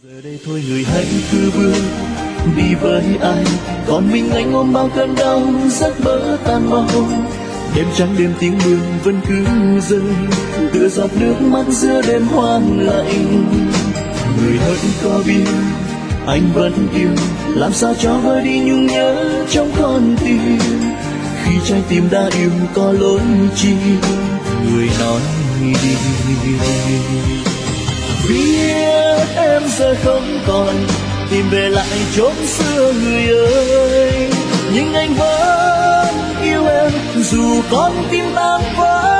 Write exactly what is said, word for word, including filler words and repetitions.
Giờ đây thôi người hãy cứ bước đi với ai, còn mình anh ôm bao cơn đau giấc mơ tan màu. Đêm trắng đêm tiếng mưa vẫn cứ rơi, tựa giọt nước mắt giữa đêm hoang lạnh. Người hỡi có biết anh vẫn yêu, làm sao cho vơi đi nhung nhớ trong con tim. Khi trái tim đã yêu có lỗi chi, người nói đi. Biết em giờ không còn tìm về lại chốn xưa người ơi, nhưng anh vẫn yêu em dù con tim tan vỡ.